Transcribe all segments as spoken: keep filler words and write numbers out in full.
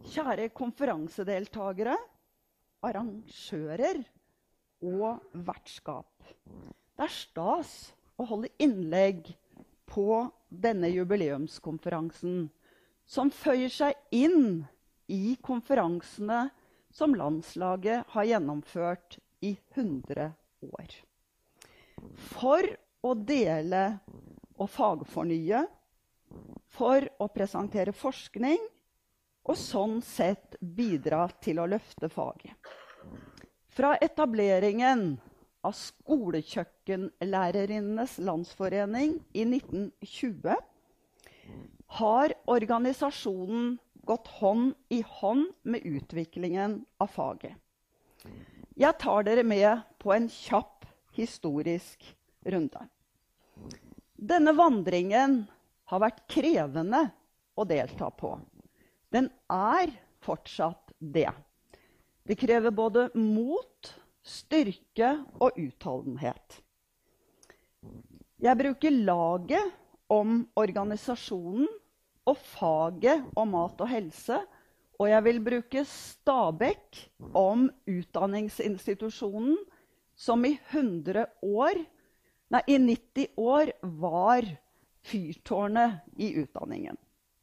Kjære konferansedeltagere, arrangører og vertskap. Det er stas å holde innlegg på denne jubileumskonferansen, som føyer seg inn i konferansene som landslaget har gjennomført i hundre år. For å dele og fagfornye, for å presentere forskning, og sånn sett bidra til å løfte faget. Fra etableringen av Skolekjøkkenlærerinnenes Landsforening i nitten tjue har organisasjonen gått hånd i hånd med utviklingen av faget. Jeg tar dere med på en kjapp historisk runde. Denne vandringen har vært krevende å delta på. Den er fortsatt det. Det krever både mot, styrke og utholdenhet. Jeg bruker laget om organisasjonen og faget om mat og helse, og jeg vil bruke Stabekk om utdanningsinstitusjonen som i hundre år, nei, i nitti år var fyrtårnet i utdanningen.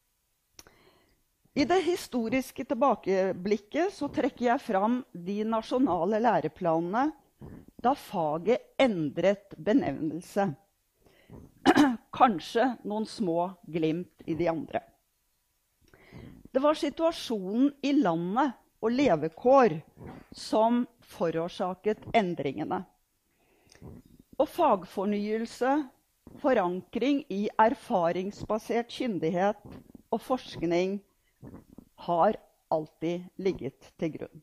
I det historiske tilbakeblikket så trekker jeg fram de nasjonale læreplanene da faget endret benevnelse. Kanskje noen små glimt i de andre. Det var situasjonen i landet og levekår som forårsaket endringene. Og fagfornyelse, forankring i erfaringsbasert kyndighet og forskning har alltid ligget til grunn.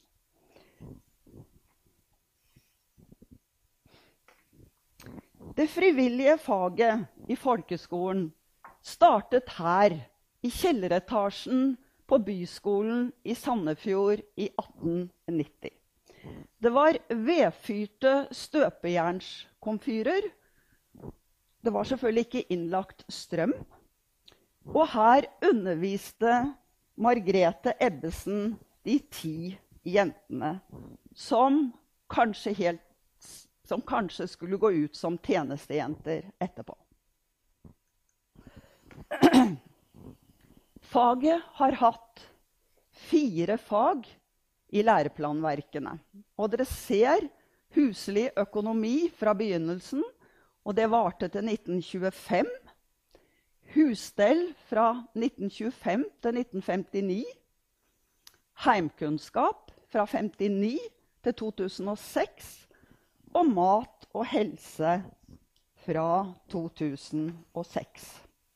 Det frivillige faget i folkeskolen startet her i kjelleretasjen på Byskolen i Sandefjord i atten nitti. Det var vedfyrte støpejernskomfyrer. Det var selvfølgelig ikke innlagt strøm. Og her underviste Margrethe Ebbesen de ti jentene, som kanskje, helt, som kanskje skulle gå ut som tjenestejenter etterpå. Faget har hatt fire fag i læreplanverkene. Og dere ser huslig økonomi fra begynnelsen, og det varte til nitten tjuefem. Husstell fra nitten tjuefem til nitten femtini. Heimkunnskap fra femtini til to tusen og seks. Og mat og helse fra to tusen og seks.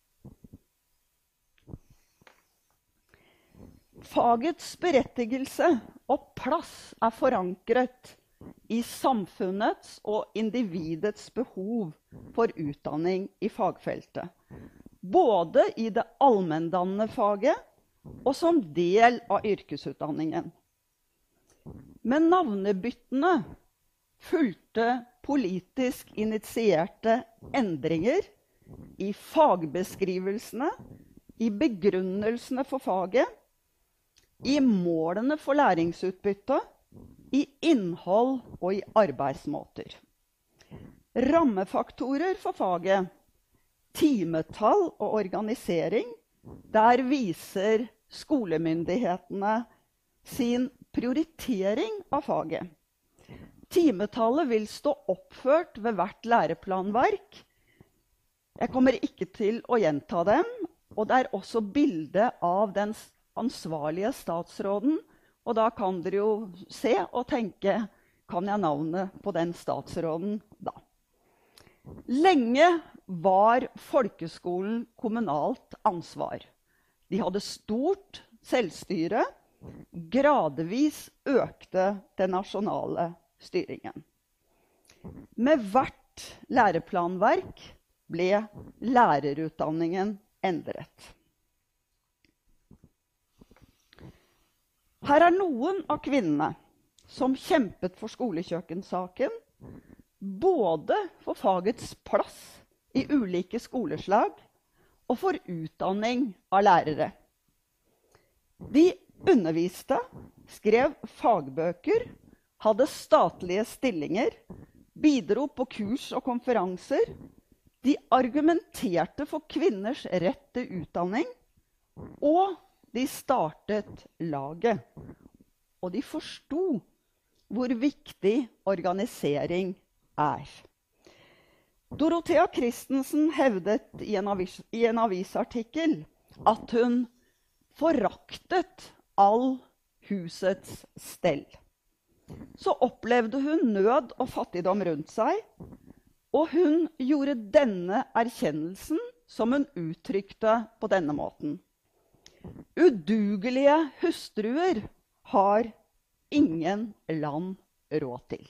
Fagets berettigelse og plass er forankret i samfunnets og individets behov for utdanning i fagfeltet. Både i det allmenndannende faget og som del av yrkesutdanningen. Men navnebyttene fulgte politisk initierte endringer i fagbeskrivelsene, i begrunnelsene for faget, i målene for læringsutbytte, i innhold og i arbeidsmåter. Rammefaktorer for faget, timetall og organisering, der viser skolemyndighetene sin prioritering av faget. Timetallet vil stå oppført ved hvert læreplanverk. Jeg kommer ikke til å gjenta dem, og det er også bilde av den ansvarlige statsråden, og da kan dere jo se og tenke, kan jeg navnet på den statsråden da? Lenge var folkeskolen kommunalt ansvar. De hadde stort selvstyre, gradvis økte den nasjonale styringen. Med hvert læreplanverk ble lærerutdanningen endret. Her er noen av kvinnene som kjempet for skolekjøkkensaken, både for fagets plass i ulike skoleslag og for utdanning av lærere. De underviste, skrev fagbøker, hadde statlige stillinger, bidro på kurs og konferanser. De argumenterte for kvinners rett til utdanning, og de startet laget. Og de forsto hvor viktig organisering er. Dorothea Christensen hevdet i en, avis, i en avisartikkel at hun foraktet all husets stell. Så opplevde hun nød og fattigdom rundt seg, og hun gjorde denne erkjennelsen som hun uttrykte på denne måten. Udugelige hustruer har ingen land råd til.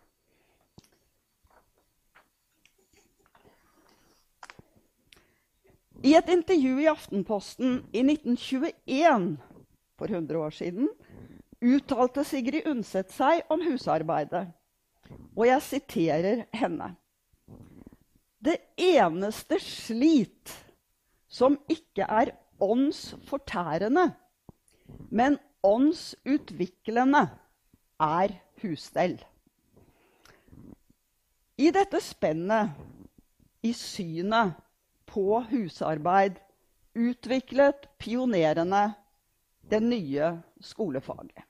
I et intervju i Aftenposten i nitten tjueen, for hundre år siden, uttalte Sigrid Undset seg om husarbeidet, og jeg siterer henne. Det eneste slit som ikke er åndsfortærende, men åndsutviklende, er husstell. I dette spennet, i synet på husarbeid, utviklet pionerene det nye skolefaget.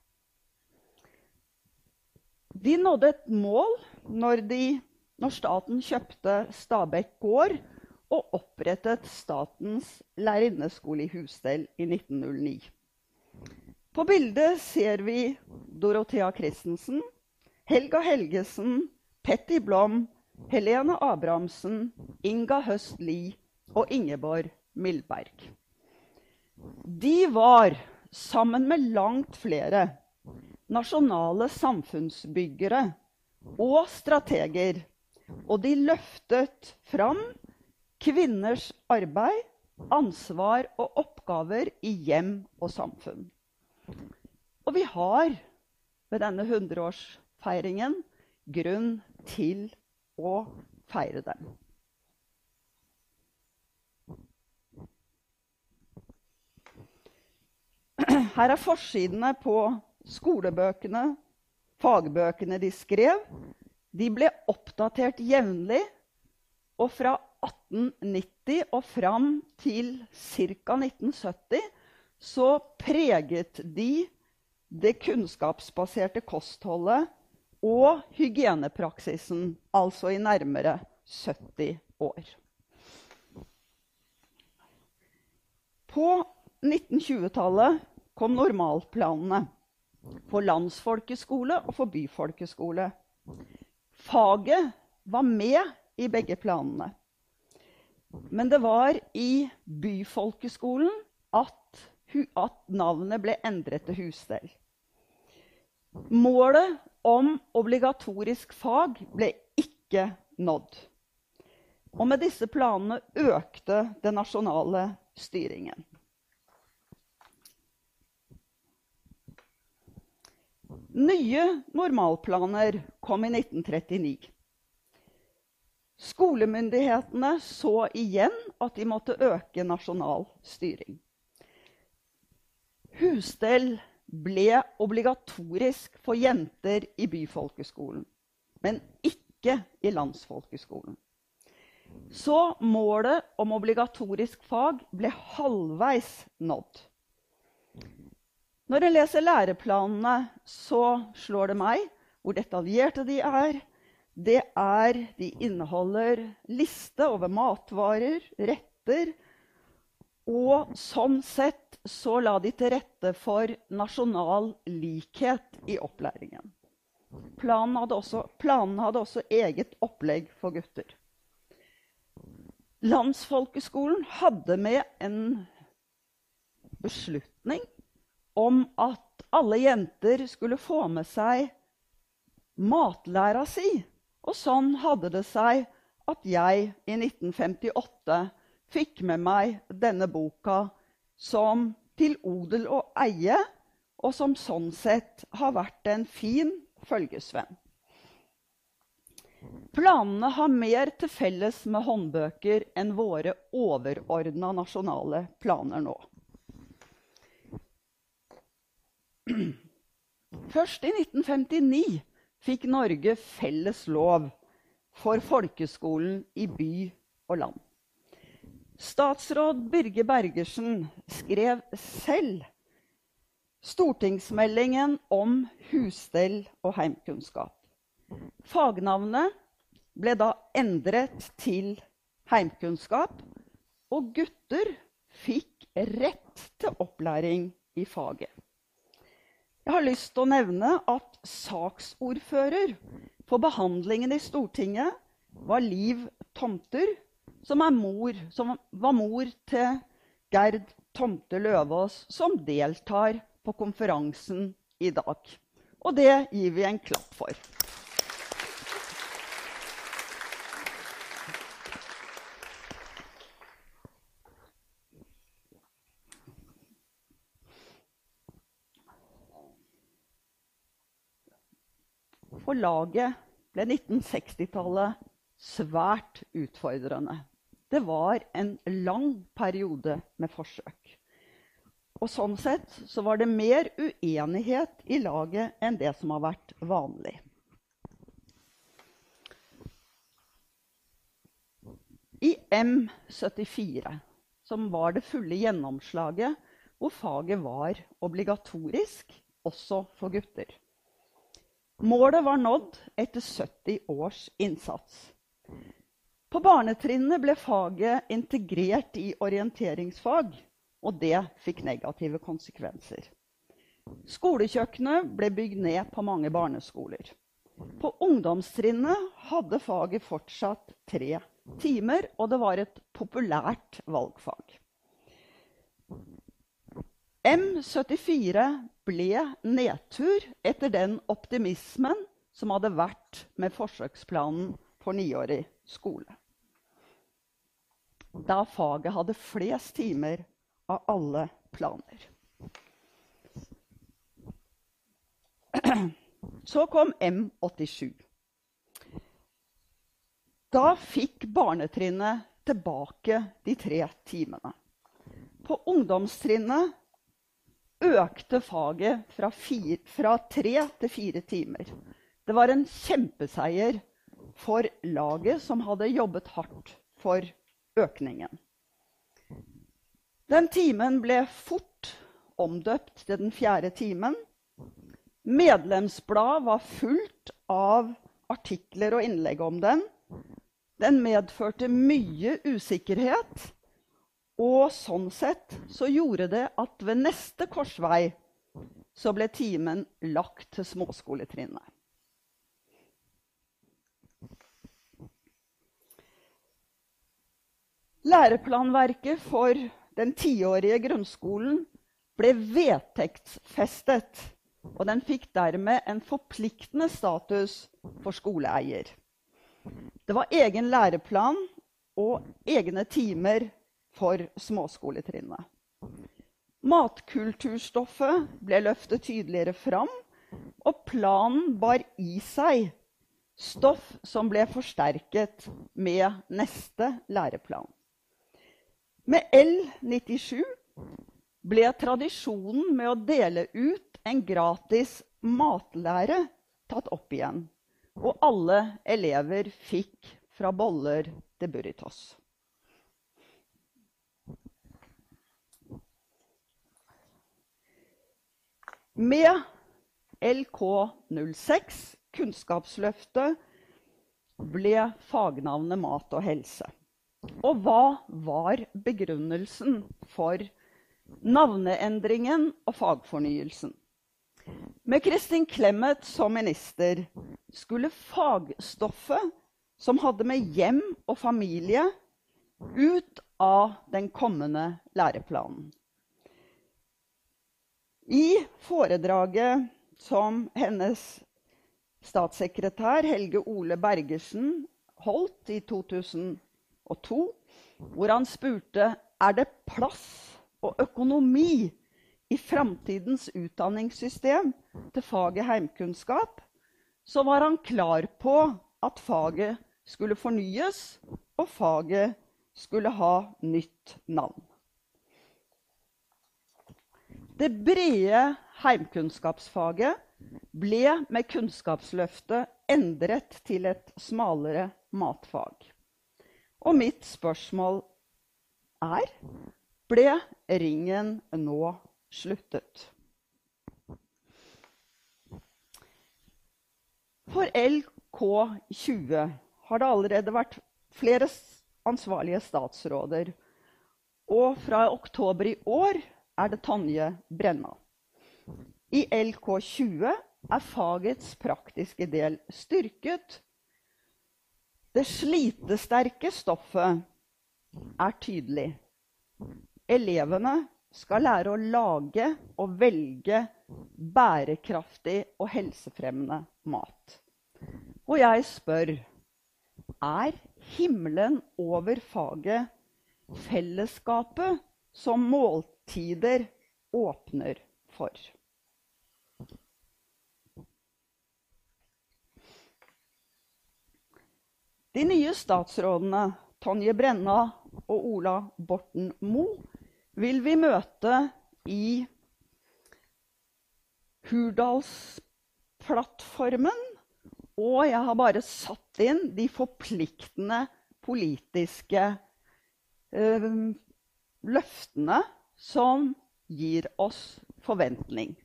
De nådde et mål når, de, når staten kjøpte Stabekk gård og opprettet Statens lærerinneskole i husstell i nitten null ni. På bildet ser vi Dorothea Christensen, Helga Helgesen, Petty Blom, Helene Abrahamsen, Inga Høst Lie og Ingeborg Milberg. De var, sammen med langt flere, nasjonale samfunnsbyggere og strateger, og de løftet fram kvinners arbeid, ansvar og oppgaver i hjem og samfunn. Og vi har ved denne hundreårsfeiringen grunn til å feire dem. Her er forsidene på skolebøkene, fagbøkene de skrev. De ble oppdatert jevnlig, og fra atten nitti og fram til ca. nitten sytti så preget de det kunnskapsbaserte kostholdet og hygienepraksisen, altså i nærmere sytti år. På nitten tjue-tallet kom normalplanene for landsfolkeskole og for byfolkeskole. Faget var med i begge planene. Men det var i byfolkeskolen at, at navnet ble endret til husstell. Målet om obligatorisk fag ble ikke nådd. Og med disse planene økte den nasjonale styringen. Nye normalplaner kom i nitten trettini. Skolemyndighetene så igjen at de måtte øke nasjonal styring. Husstell ble obligatorisk for jenter i byfolkeskolen, men ikke i landsfolkeskolen. Så målet om obligatorisk fag ble halvveis nådd. Når jeg leser læreplanene, så slår det meg hvor detaljerte de er. Det er, de inneholder liste over matvarer, retter, og sånn sett så la de til rette for nasjonal likhet i opplæringen. Planen hadde også, planen hadde også eget opplegg for gutter. Landsfolkeskolen hadde med en beslutning om at alle jenter skulle få med seg matlæra si. Og sånn hadde det seg at jeg i nitten femtiåtte fikk med meg denne boka som til odel og eie, og som sånn sett har vært en fin følgesvenn. Planene har mer til felles med håndbøker enn våre overordnede nasjonale planer nå. Først i nitten femtini fikk Norge felles lov for folkeskolen i by og land. Statsråd Birger Bergersen skrev selv stortingsmeldingen om husstell og heimkunnskap. Fagnavnet ble da endret til heimkunnskap, og gutter fikk rett til opplæring i faget. Jeg har lyst til å nevne at saksordfører for behandlingen i Stortinget var Liv Tomter, som, er mor, som var mor til Gerd Tomter Løvaas, som deltar på konferansen i dag. Og det gir vi en klapp for. For laget ble nitten seksti-tallet svært utfordrende. Det var en lang periode med forsøk. Og sånn sett så var det mer uenighet i laget enn det som har vært vanlig. I M syttifire, som var det fulle gjennomslaget, hvor faget var obligatorisk, også for gutter. Målet var nådd etter sytti års innsats. På barnetrinnet ble faget integrert i orienteringsfag, og det fikk negative konsekvenser. Skolekjøkkenet ble bygd ned på mange barneskoler. På ungdomstrinnet hadde faget fortsatt tre timer, og det var et populært valgfag. M syttifire ble nedtur etter den optimismen som hadde vært med forsøksplanen for niårig skole. Da faget hadde flest timer av alle planer. Så kom M åttisju. Da fikk barnetrinnet tilbake de tre timene. På ungdomstrinnet økte faget fra, fire, fra tre til fire timer. Det var en kjempeseier for laget som hadde jobbet hardt for økningen. Den timen ble fort omdøpt til den fjerde timen. Medlemsblad var fullt av artikler og innlegg om den. Den medførte mye usikkerhet, og sånn sett så gjorde det at ved neste korsvei så ble timen lagt til småskoletrinnet. Læreplanverket for den tiårige grunnskolen ble vedtektsfestet, og den fikk dermed en forpliktende status for skoleeier. Det var egen læreplan og egne timer for småskoletrinnet. Matkulturstoffet ble løftet tydeligere fram, og planen bar i seg stoff som ble forsterket med neste læreplan. Med L nittisju ble tradisjonen med å dele ut en gratis matlære tatt opp igjen, og alle elever fikk fra boller til burritos. Med L K null seks, Kunnskapsløftet, ble fagnavnet mat og helse. Og hva var begrunnelsen for navneendringen og fagfornyelsen? Med Kristin Clemet som minister skulle fagstoffet som hadde med hjem og familie ut av den kommende læreplanen. I foredraget som hennes statssekretær Helge Ole Bergersen holdt i to tusen og to, hvor han spurte er det plass og økonomi i fremtidens utdanningssystem til faget heimkunnskap, så var han klar på at faget skulle fornyes, og faget skulle ha nytt navn. Det brede heimkunnskapsfaget, ble med Kunnskapsløftet endret til et smalere matfag. Og mitt spørsmål er, ble ringen nå sluttet? For L K tjue har det allerede vært flere ansvarlige statsråder, og fra oktober i år er det Tonje Brenna. I L K tjue er fagets praktiske del styrket. Det slitesterke stoffet er tydelig. Elevene skal lære å lage og velge bærekraftig og helsefremmende mat. Og jeg spør, er himmelen over faget fellesskapet som måltider åpner for? De nye statsrådene, Tonje Brenna og Ola Borten Moe, vil vi møte i Hurdalsplattformen, og jeg har bare satt inn de forpliktende politiske øh, løftene som gir oss forventning.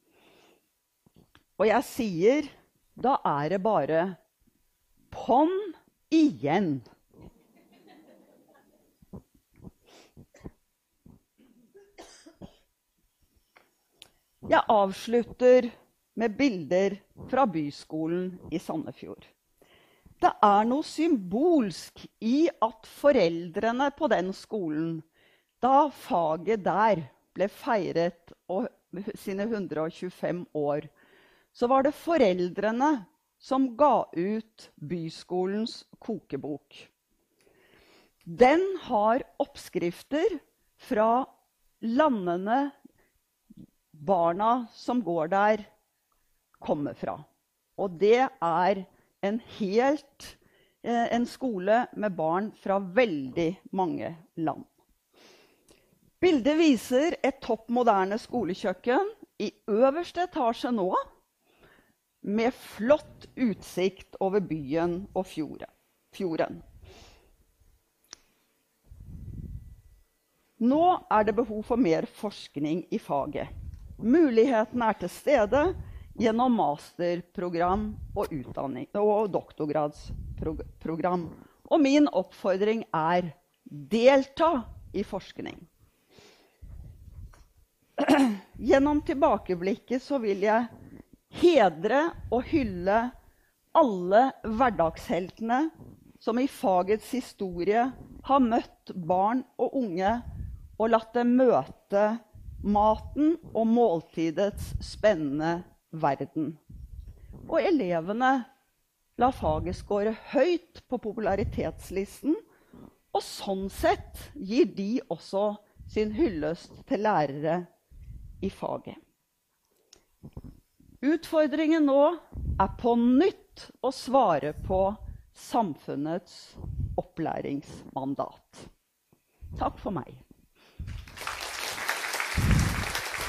Og jeg sier, da er det bare på'n igjen. Jeg avslutter med bilder fra byskolen i Sandefjord. Det er noe symbolsk i at foreldrene på den skolen, da faget der ble feiret og sine hundre og tjuefem år, så var det foreldrene som ga ut byskolens kokebok. Den har oppskrifter fra landene barna som går der, kommer fra. Og det er en helt eh, en skole med barn fra veldig mange land. Bildet viser et topp moderne skolekjøkken i øverste etasje nå, med flott utsikt over byen og fjorden. Nå er det behov for mer forskning i faget. Muligheten er til stede gjennom masterprogram og, utdanning, og doktorgradsprogram. Og min oppfordring er delta i forskning. Gjennom tilbakeblikket så vil jeg hedre og hylle alle hverdagsheltene som i fagets historie har møtt barn og unge og latt dem møte maten og måltidets spennende verden. Og elevene la faget skåre høyt på popularitetslisten, og sånn sett gir de også sin hyllest til lærere i faget. Utfordringen nå er på nytt å svare på samfunnets opplæringsmandat. Takk for meg.